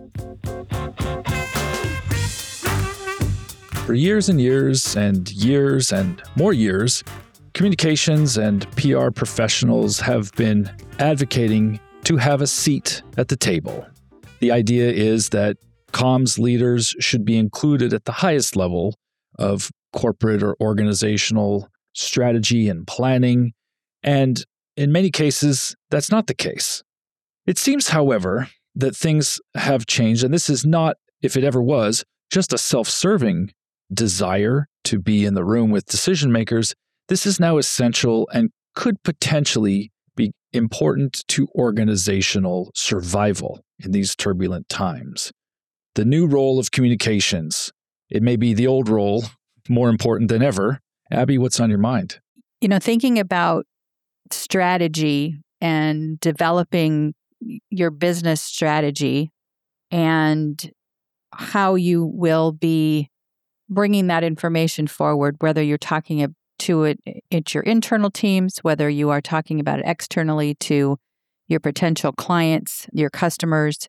For years and years and years and more years, communications and PR professionals have been advocating to have a seat at the table. The idea is that comms leaders should be included at the highest level of corporate or organizational strategy and planning, and in many cases, that's not the case. It seems, however, that things have changed, and this is not, if it ever was, just a self-serving desire to be in the room with decision makers. This is now essential and could potentially be important to organizational survival in these turbulent times. The new role of communications, it may be the old role, more important than ever. Abby, what's on your mind? Thinking about strategy and developing your business strategy and how you will be bringing that information forward, whether you're talking to it at your internal teams, whether you are talking about it externally to your potential clients, your customers.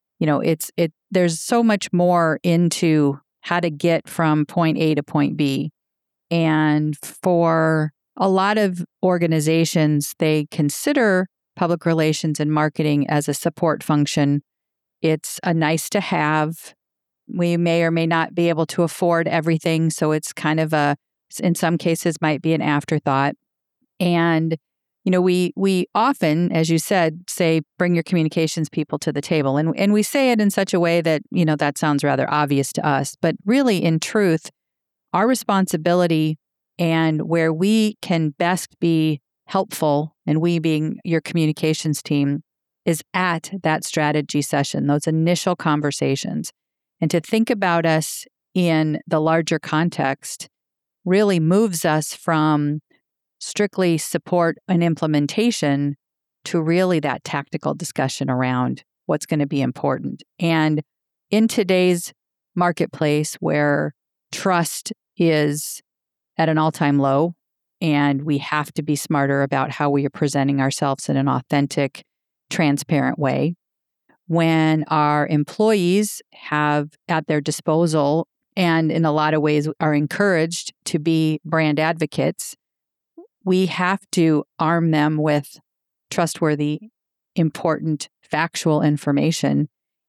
There's so much more into how to get from point A to point B. And for a lot of organizations, they consider public relations and marketing as a support function. It's a nice to have. We may or may not be able to afford everything, so it's kind of in some cases, might be an afterthought. And we often, as you said, say, bring your communications people to the table. And we say it in such a way that, that sounds rather obvious to us. But really, in truth, our responsibility and where we can best be helpful, and we being your communications team, is at that strategy session, those initial conversations. And to think about us in the larger context really moves us from strictly support and implementation to really that tactical discussion around what's going to be important. And in today's marketplace where trust is at an all-time low and we have to be smarter about how we are presenting ourselves in an authentic, transparent way, when our employees have at their disposal and in a lot of ways are encouraged to be brand advocates, we have to arm them with trustworthy, important, factual information.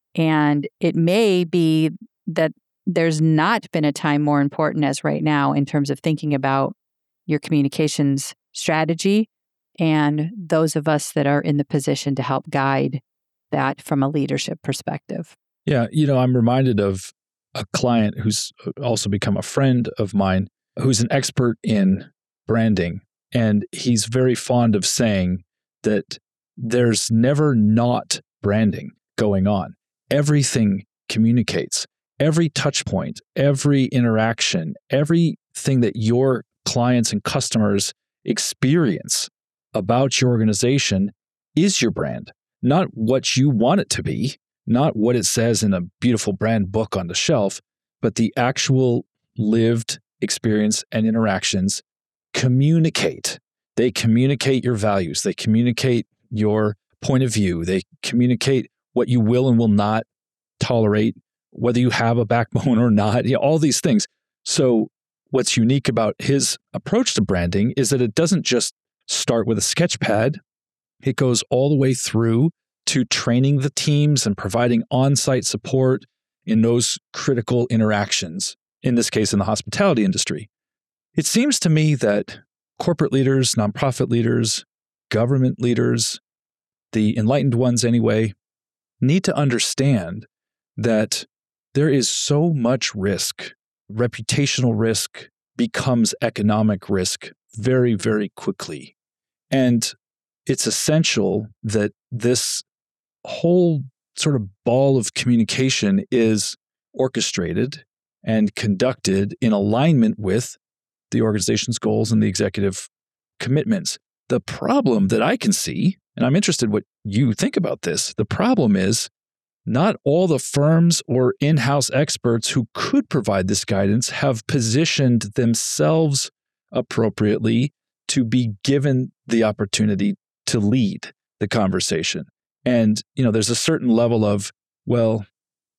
And it may be that there's not been a time more important as right now in terms of thinking about your communications strategy and those of us that are in the position to help guide that from a leadership perspective. Yeah, I'm reminded of a client who's also become a friend of mine, who's an expert in branding. And he's very fond of saying that there's never not branding going on. Everything communicates. Every touch point, every interaction, everything that your clients and customers experience about your organization is your brand. Not what you want it to be, not what it says in a beautiful brand book on the shelf, but the actual lived experience and interactions communicate. They communicate your values. They communicate your point of view. They communicate what you will and will not tolerate, whether you have a backbone or not, all these things. So what's unique about his approach to branding is that it doesn't just start with a sketch pad. It goes all the way through to training the teams and providing on-site support in those critical interactions, in this case, in the hospitality industry. It seems to me that corporate leaders, nonprofit leaders, government leaders, the enlightened ones anyway, need to understand that there is so much risk. Reputational risk becomes economic risk very, very quickly. And it's essential that this whole sort of ball of communication is orchestrated and conducted in alignment with the organization's goals and the executive commitments. The problem that I can see, and I'm interested what you think about this, the problem is not all the firms or in-house experts who could provide this guidance have positioned themselves appropriately to be given the opportunity to lead the conversation. And, there's a certain level of, well,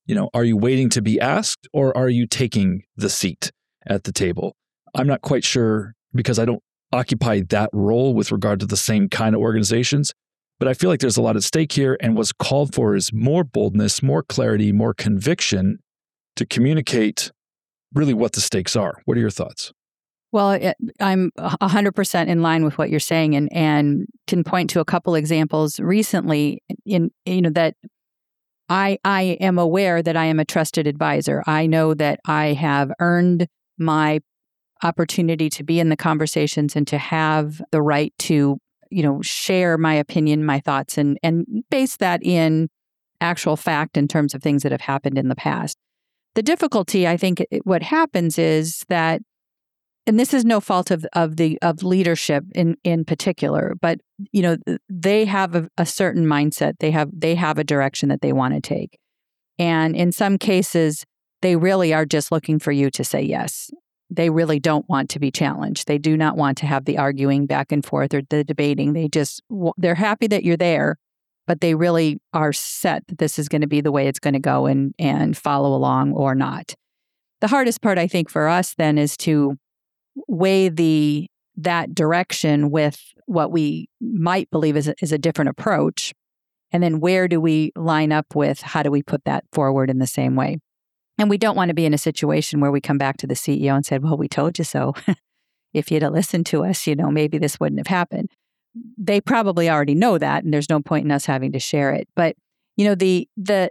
Are you waiting to be asked, or are you taking the seat at the table? I'm not quite sure, because I don't occupy that role with regard to the same kind of organizations, but I feel like there's a lot at stake here, and what's called for is more boldness, more clarity, more conviction to communicate really what the stakes are. What are your thoughts? Well, I'm 100% in line with what you're saying, and can point to a couple examples recently that I am aware that I am a trusted advisor. I know that I have earned my opportunity to be in the conversations and to have the right to, share my opinion, my thoughts, and base that in actual fact in terms of things that have happened in the past. The difficulty, I think, what happens is that, and this is no fault of leadership in particular, but they have a certain mindset. They have a direction that they want to take, and in some cases, they really are just looking for you to say yes. They really don't want to be challenged. They do not want to have the arguing back and forth or the debating. They're happy that you're there, but they really are set that this is going to be the way it's going to go and follow along or not. The hardest part, I think, for us then is to weigh that direction with what we might believe is a different approach. And then where do we line up with, how do we put that forward in the same way? And we don't want to be in a situation where we come back to the CEO and said, well, we told you so. If you'd have listened to us, maybe this wouldn't have happened. They probably already know that, and there's no point in us having to share it. But, the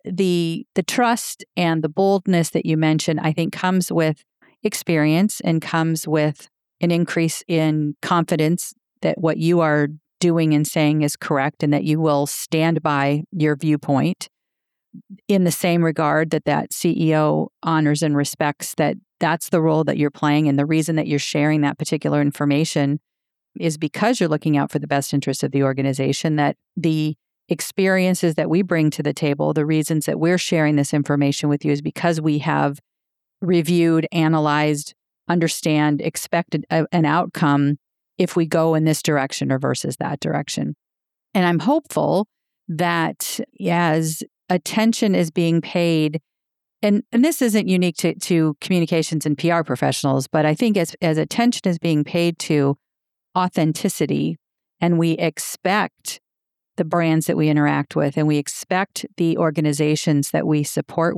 trust and the boldness that you mentioned, I think comes with experience and comes with an increase in confidence that what you are doing and saying is correct and that you will stand by your viewpoint, in the same regard that CEO honors and respects that that's the role that you're playing. And the reason that you're sharing that particular information is because you're looking out for the best interests of the organization, that the experiences that we bring to the table, the reasons that we're sharing this information with you is because we have reviewed, analyzed, understand, expected an outcome if we go in this direction or versus that direction. And I'm hopeful that as attention is being paid, and this isn't unique to communications and PR professionals, but I think as attention is being paid to authenticity, and we expect the brands that we interact with, and we expect the organizations that we support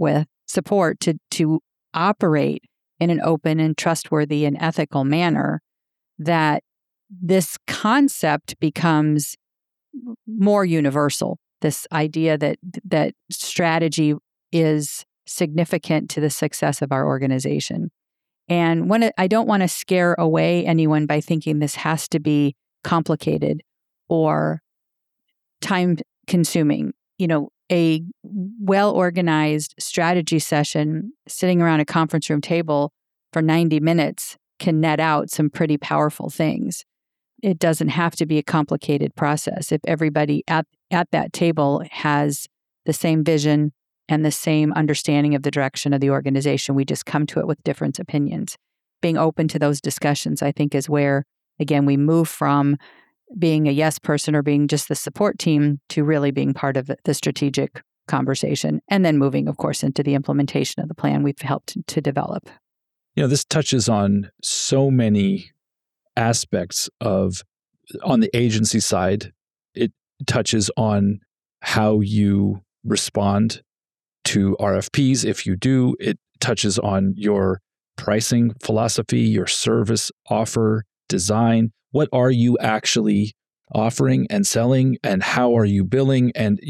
to operate in an open and trustworthy and ethical manner, that this concept becomes more universal. This idea that strategy is significant to the success of our organization. And I don't want to scare away anyone by thinking this has to be complicated or time-consuming. A well-organized strategy session sitting around a conference room table for 90 minutes can net out some pretty powerful things. It doesn't have to be a complicated process. If everybody at that table has the same vision and the same understanding of the direction of the organization, we just come to it with different opinions. Being open to those discussions, I think, is where, again, we move from being a yes person or being just the support team to really being part of the strategic conversation, and then moving, of course, into the implementation of the plan we've helped to develop. This touches on so many aspects on the agency side. It touches on how you respond to RFPs. If you do, it touches on your pricing philosophy, your service offer design. What are you actually offering and selling, and how are you billing? And,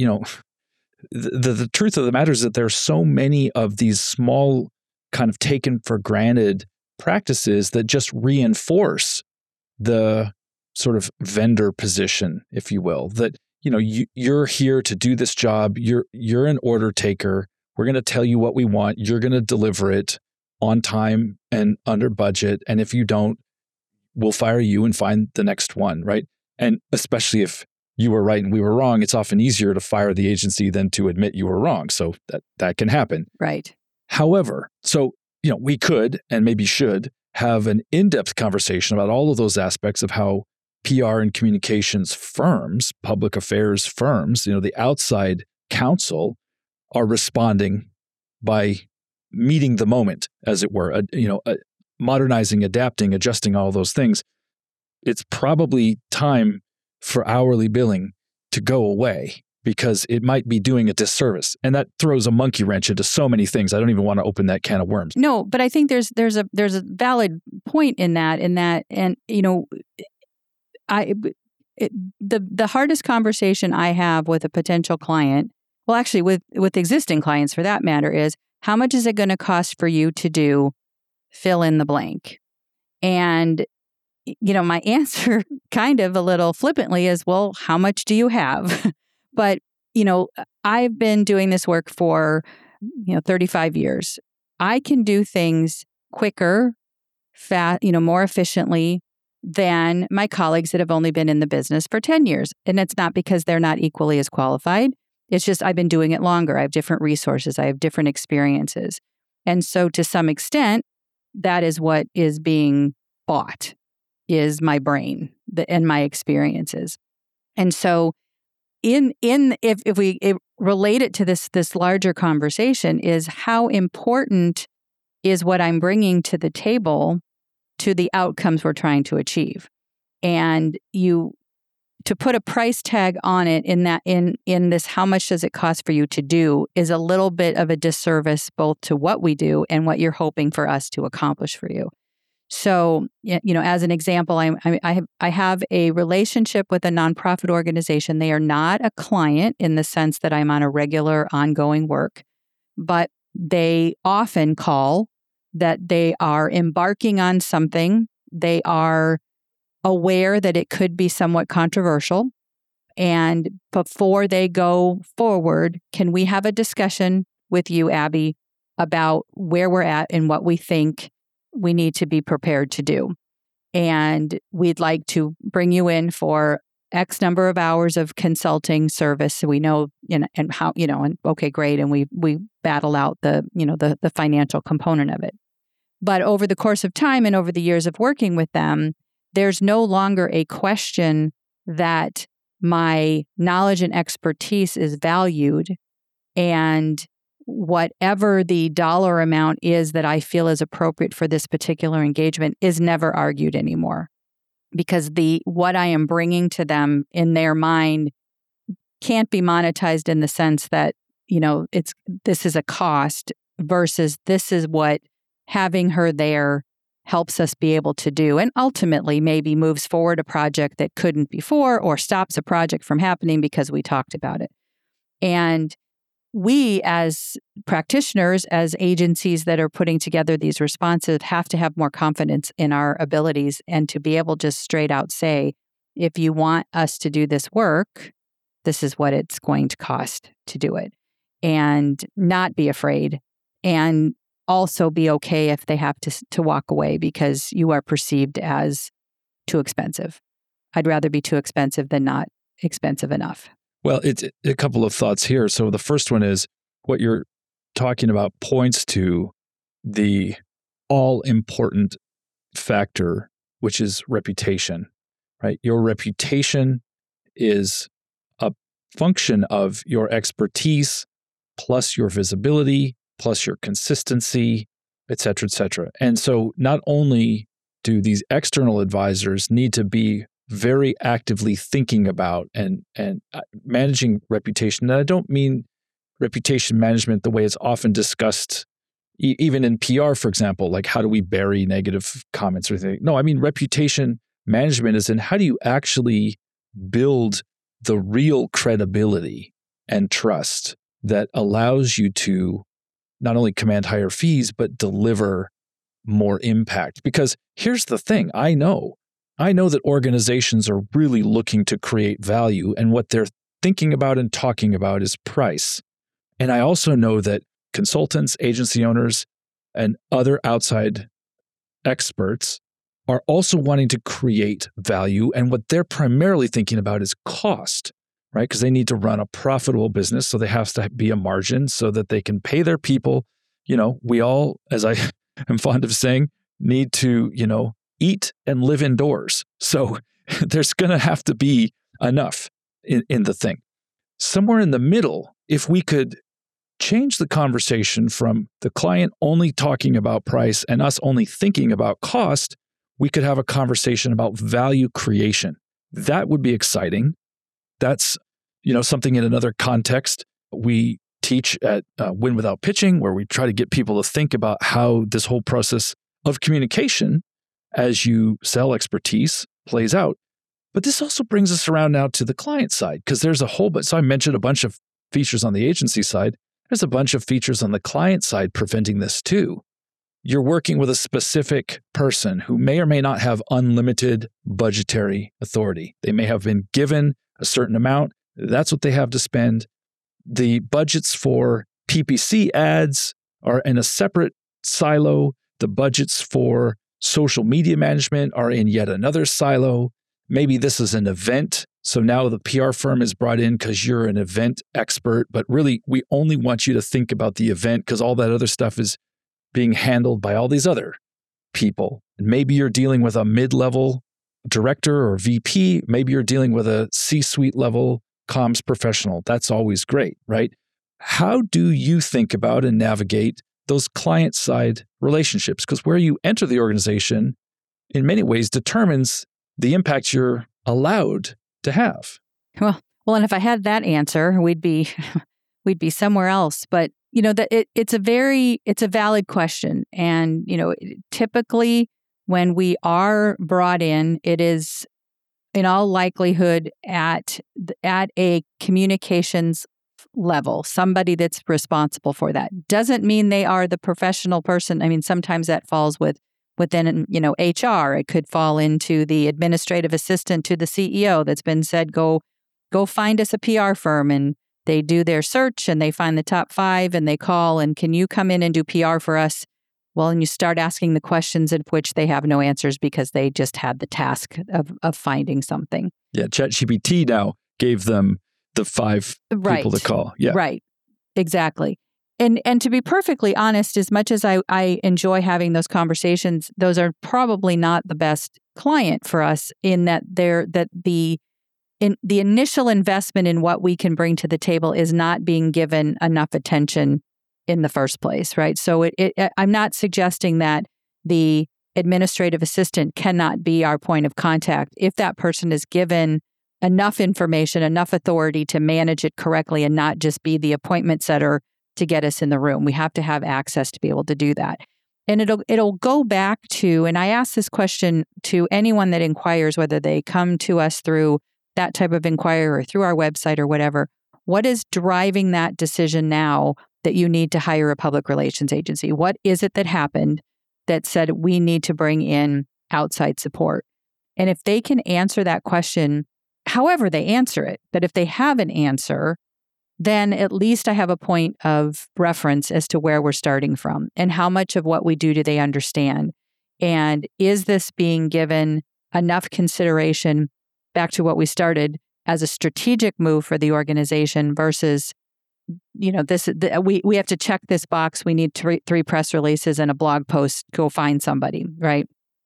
the truth of the matter is that there's so many of these small kind of taken for granted practices that just reinforce the sort of vendor position, if you will, that, you're here to do this job. You're an order taker. We're going to tell you what we want. You're going to deliver it on time and under budget. And if you don't, we'll fire you and find the next one, right? And especially if you were right and we were wrong, it's often easier to fire the agency than to admit you were wrong. So that can happen. Right. However, we could and maybe should have an in-depth conversation about all of those aspects of how PR and communications firms, public affairs firms, the outside counsel are responding by meeting the moment, as it were, modernizing, adapting, adjusting all those things, it's probably time for hourly billing to go away because it might be doing a disservice. And that throws a monkey wrench into so many things. I don't even want to open that can of worms. No, but I think there's a valid point in that, and the hardest conversation I have with a potential client, well, actually with existing clients for that matter, is how much is it going to cost for you to do fill in the blank? And, my answer kind of a little flippantly is, well, how much do you have? But, I've been doing this work for, 35 years. I can do things quicker, more efficiently than my colleagues that have only been in the business for 10 years. And it's not because they're not equally as qualified. It's just I've been doing it longer. I have different resources. I have different experiences. And so to some extent, that is what is being bought, is my brain and my experiences. And so if we relate it to this larger conversation, is how important is what I'm bringing to the table to the outcomes we're trying to achieve. And to put a price tag on it in this, how much does it cost for you to do, is a little bit of a disservice both to what we do and what you're hoping for us to accomplish for you. So, as an example, I have a relationship with a nonprofit organization. They are not a client in the sense that I'm on a regular ongoing work, but they often call that they are embarking on something. They are aware that it could be somewhat controversial. And before they go forward, can we have a discussion with you, Abby, about where we're at and what we think we need to be prepared to do? And we'd like to bring you in for X number of hours of consulting service. So we know, and how, and okay, great. And we battle out the financial component of it. But over the course of time and over the years of working with them, there's no longer a question that my knowledge and expertise is valued, and whatever the dollar amount is that I feel is appropriate for this particular engagement is never argued anymore, because what I am bringing to them in their mind can't be monetized in the sense that, this is a cost versus this is what having her there helps us be able to do, and ultimately maybe moves forward a project that couldn't before, or stops a project from happening because we talked about it. And we as practitioners, as agencies that are putting together these responses, have to have more confidence in our abilities and to be able to just straight out say, if you want us to do this work, this is what it's going to cost to do it, and not be afraid, and also be okay if they have to walk away because you are perceived as too expensive. I'd rather be too expensive than not expensive enough. Well, it's a couple of thoughts here. So the first one is what you're talking about points to the all-important factor, which is reputation, right? Your reputation is a function of your expertise plus your visibility plus your consistency, et cetera, et cetera. And so not only do these external advisors need to be very actively thinking about and managing reputation, and I don't mean reputation management the way it's often discussed, even in PR, for example, like how do we bury negative comments or anything. No, I mean reputation management is in how do you actually build the real credibility and trust that allows you to not only command higher fees, but deliver more impact. Because here's the thing, I know that organizations are really looking to create value, and what they're thinking about and talking about is price. And I also know that consultants, agency owners, and other outside experts are also wanting to create value, and what they're primarily thinking about is cost. Right? Because they need to run a profitable business. So there has to be a margin so that they can pay their people. We all, as I am fond of saying, need to, eat and live indoors. So there's going to have to be enough in the thing. Somewhere in the middle, if we could change the conversation from the client only talking about price and us only thinking about cost, we could have a conversation about value creation. That would be exciting. That's, something in another context we teach at Win Without Pitching, where we try to get people to think about how this whole process of communication as you sell expertise plays out. But this also brings us around now to the client side, because there's a whole bunch. So I mentioned a bunch of features on the agency side. There's a bunch of features on the client side preventing this too. You're working with a specific person who may or may not have unlimited budgetary authority. They may have been given a certain amount. That's what they have to spend. The budgets for PPC ads are in a separate silo. The budgets for social media management are in yet another silo. Maybe this is an event. So now the PR firm is brought in because you're an event expert, but really we only want you to think about the event because all that other stuff is being handled by all these other people. And maybe you're dealing with a mid-level director or VP. Maybe you're dealing with a C-suite level comms professional. That's always great, right? How do you think about and navigate those client-side relationships? Because where you enter the organization in many ways determines the impact you're allowed to have. Well, and if I had that answer, we'd be somewhere else. But it's a valid question, and typically when we are brought in, it is in all likelihood at a communications level, somebody that's responsible for that. Doesn't mean they are the professional person. I mean, sometimes that falls within HR. It could fall into the administrative assistant to the CEO that's been said, go find us a PR firm, and they do their search and they find the top 5 and they call and can you come in and do PR for us? Well, and you start asking the questions in which they have no answers because they just had the task of finding something. Yeah, ChatGPT now gave them the 5 people to call. Yeah, right, exactly. And to be perfectly honest, as much as I enjoy having those conversations, those are probably not the best client for us in that the initial investment in what we can bring to the table is not being given enough attention in the first place, right? So I'm not suggesting that the administrative assistant cannot be our point of contact if that person is given enough information, enough authority to manage it correctly and not just be the appointment setter to get us in the room. We have to have access to be able to do that. And it'll go back to, and I ask this question to anyone that inquires, whether they come to us through that type of inquiry or through our website or whatever, what is driving that decision now that you need to hire a public relations agency? What is it that happened that said we need to bring in outside support? And if they can answer that question, however they answer it, but if they have an answer, then at least I have a point of reference as to where we're starting from and how much of what we do they understand. And is this being given enough consideration, back to what we started, as a strategic move for the organization versus, we have to check this box. We need 3 press releases and a blog post, go find somebody, right?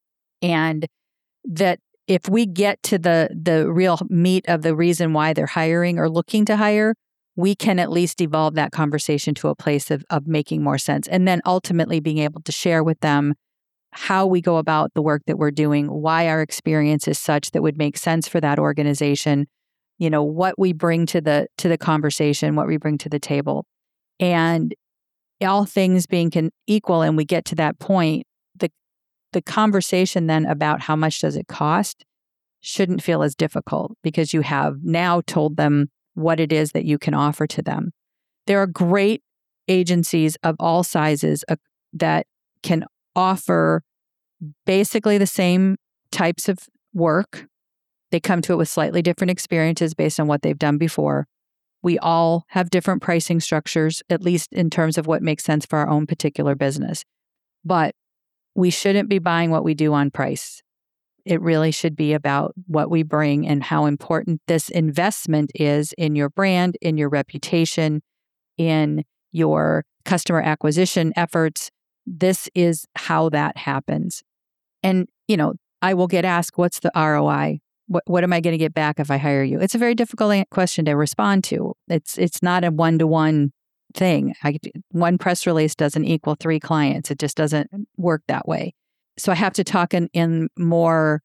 And that if we get to the real meat of the reason why they're hiring or looking to hire, we can at least evolve that conversation to a place of making more sense. And then ultimately being able to share with them how we go about the work that we're doing, why our experience is such that would make sense for that organization, what we bring to the conversation, what we bring to the table. And all things being equal, and we get to that point, the conversation then about how much does it cost shouldn't feel as difficult because you have now told them what it is that you can offer to them. There are great agencies of all sizes that can offer basically the same types of work. They come to it with slightly different experiences based on what they've done before. We all have different pricing structures, at least in terms of what makes sense for our own particular business. But we shouldn't be buying what we do on price. It really should be about what we bring and how important this investment is in your brand, in your reputation, in your customer acquisition efforts. This is how that happens. And, I will get asked, what's the ROI? What am I going to get back if I hire you? It's a very difficult question to respond to. It's not a one-to-one thing. One press release doesn't equal 3 clients. It just doesn't work that way. So I have to talk in more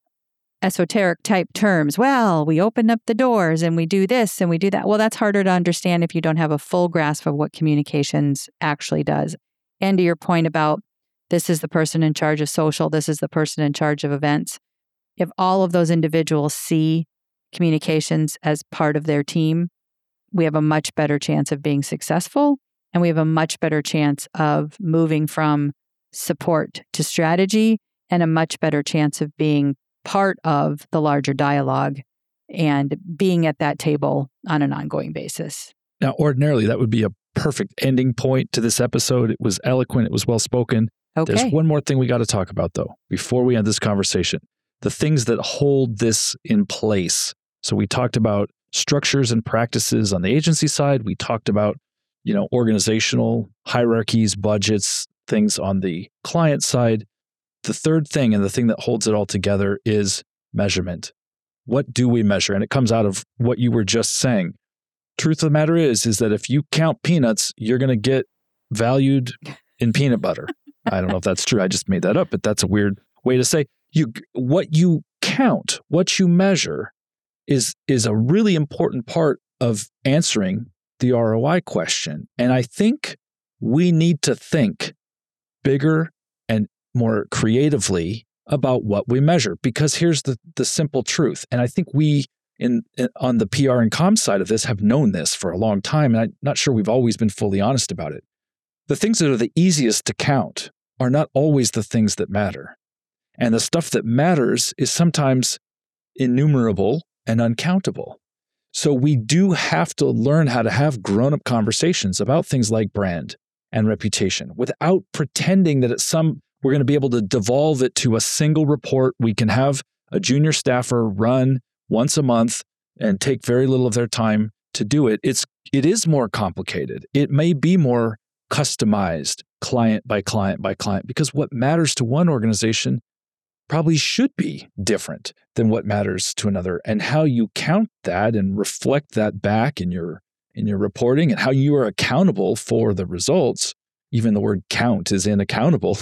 esoteric type terms. Well, we open up the doors and we do this and we do that. Well, that's harder to understand if you don't have a full grasp of what communications actually does. And to your point about this is the person in charge of social, this is the person in charge of events. If all of those individuals see communications as part of their team, we have a much better chance of being successful, and we have a much better chance of moving from support to strategy, and a much better chance of being part of the larger dialogue and being at that table on an ongoing basis. Now, ordinarily, that would be a perfect ending point to this episode. It was eloquent. It was well spoken. Okay. There's one more thing we got to talk about, though, before we end this conversation. The things that hold this in place. So we talked about structures and practices on the agency side. We talked about, organizational hierarchies, budgets, things on the client side. The third thing, and the thing that holds it all together, is measurement. What do we measure? And it comes out of what you were just saying. Truth of the matter is that if you count peanuts, you're going to get valued in peanut butter. I don't know if that's true. I just made that up, but that's a weird way to say what you count, what you measure is a really important part of answering the ROI question. And I think we need to think bigger and more creatively about what we measure, because here's the simple truth. And I think we on the PR and comms side of this have known this for a long time. And I'm not sure we've always been fully honest about it. The things that are the easiest to count are not always the things that matter. And the stuff that matters is sometimes innumerable and uncountable. So we do have to learn how to have grown-up conversations about things like brand and reputation without pretending that we're going to be able to devolve it to a single report we can have a junior staffer run once a month and take very little of their time to do it. It is more complicated. It may be more customized client by client by client, because what matters to one organization probably should be different than what matters to another. And how you count that and reflect that back in your reporting, and how you are accountable for the results, even the word count is in accountable.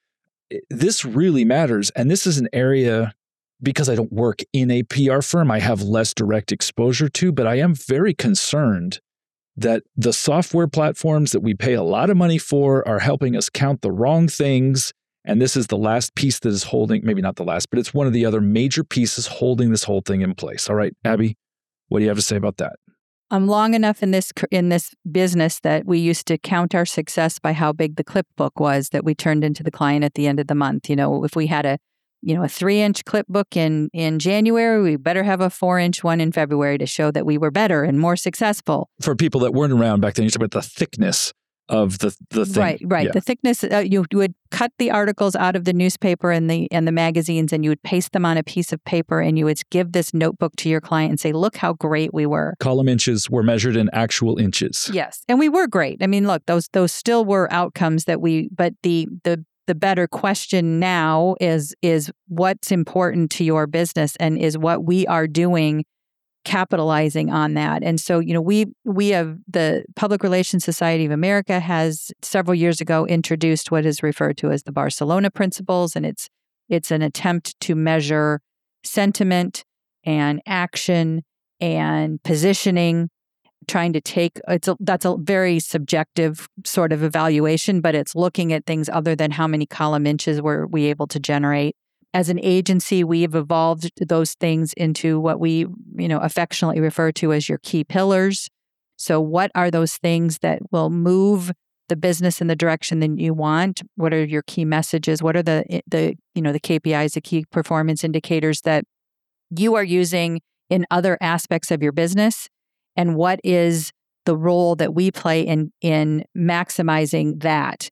This really matters. And this is an area, because I don't work in a PR firm, I have less direct exposure to, but I am very concerned that the software platforms that we pay a lot of money for are helping us count the wrong things. And this is the last piece that is holding, maybe not the last, but it's one of the other major pieces holding this whole thing in place. All right, Abby, what do you have to say about that? I'm long enough in this business that we used to count our success by how big the clip book was that we turned into the client at the end of the month. If we had a 3-inch clip book in January, we better have a 4-inch one in February to show that we were better and more successful. For people that weren't around back then, you talk about the thickness of the thing. Right. Yeah. The thickness, you would cut the articles out of the newspaper and the magazines, and you would paste them on a piece of paper, and you would give this notebook to your client and say, look how great we were. Column inches were measured in actual inches. Yes. And we were great. I mean, look, those still were outcomes but the better question now is what's important to your business, and is what we are doing capitalizing on that. And so, we have the Public Relations Society of America has several years ago introduced what is referred to as the Barcelona Principles, and it's an attempt to measure sentiment and action and positioning, trying to take that's a very subjective sort of evaluation, but it's looking at things other than how many column inches were we able to generate. As an agency, we have evolved those things into what we, affectionately refer to as your key pillars. So what are those things that will move the business in the direction that you want? What are your key messages? What are the KPIs, the key performance indicators that you are using in other aspects of your business? And what is the role that we play in maximizing that?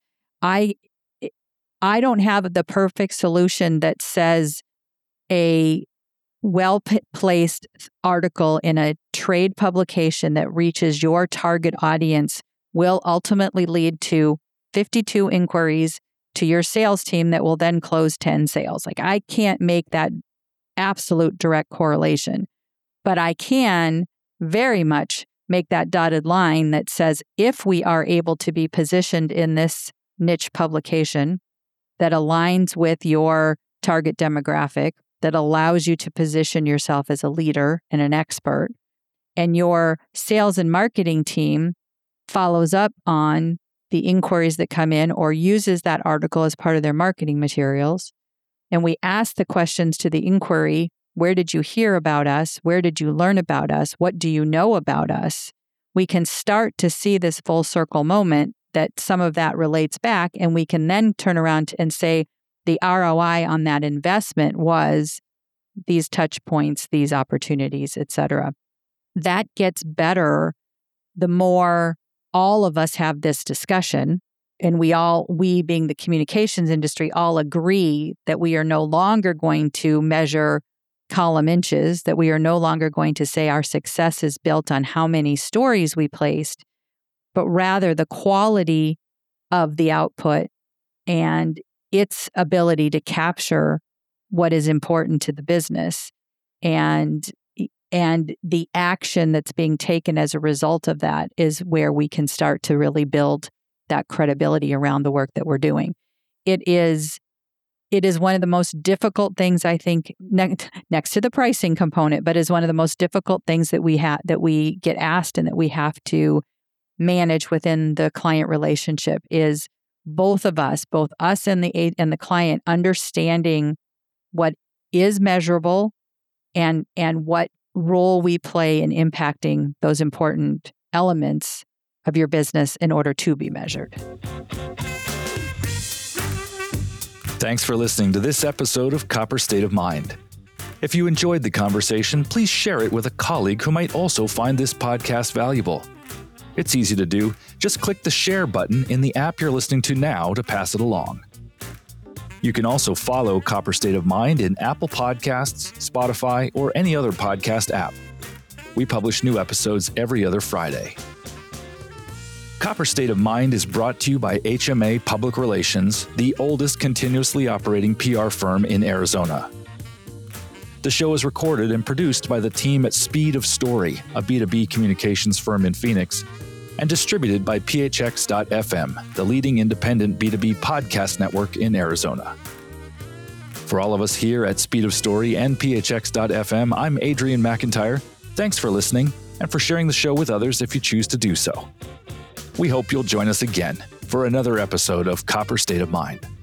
I don't have the perfect solution that says a well-placed article in a trade publication that reaches your target audience will ultimately lead to 52 inquiries to your sales team that will then close 10 sales. Like, I can't make that absolute direct correlation, but I can very much make that dotted line that says, if we are able to be positioned in this niche publication that aligns with your target demographic, that allows you to position yourself as a leader and an expert, and your sales and marketing team follows up on the inquiries that come in or uses that article as part of their marketing materials, and we ask the questions to the inquiry, where did you hear about us? Where did you learn about us? What do you know about us? We can start to see this full circle moment that some of that relates back, and we can then turn around and say the ROI on that investment was these touch points, these opportunities, et cetera. That gets better the more all of us have this discussion, and we being the communications industry, all agree that we are no longer going to measure column inches, that we are no longer going to say our success is built on how many stories we placed, but rather the quality of the output and its ability to capture what is important to the business and the action that's being taken as a result of that is where we can start to really build that credibility around the work that we're doing. It is one of the most difficult things, I think, next to the pricing component, but is one of the most difficult things that we get asked and that we have to manage within the client relationship is both us and the client, understanding what is measurable and what role we play in impacting those important elements of your business in order to be measured. Thanks for listening to this episode of Copper State of Mind. If you enjoyed the conversation, please share it with a colleague who might also find this podcast valuable. It's easy to do. Just click the share button in the app you're listening to now to pass it along. You can also follow Copper State of Mind in Apple Podcasts, Spotify, or any other podcast app. We publish new episodes every other Friday. Copper State of Mind is brought to you by HMA Public Relations, the oldest continuously operating PR firm in Arizona. The show is recorded and produced by the team at Speed of Story, a B2B communications firm in Phoenix, and distributed by PHX.FM, the leading independent B2B podcast network in Arizona. For all of us here at Speed of Story and PHX.FM, I'm Adrian McIntyre. Thanks for listening and for sharing the show with others if you choose to do so. We hope you'll join us again for another episode of Copper State of Mind.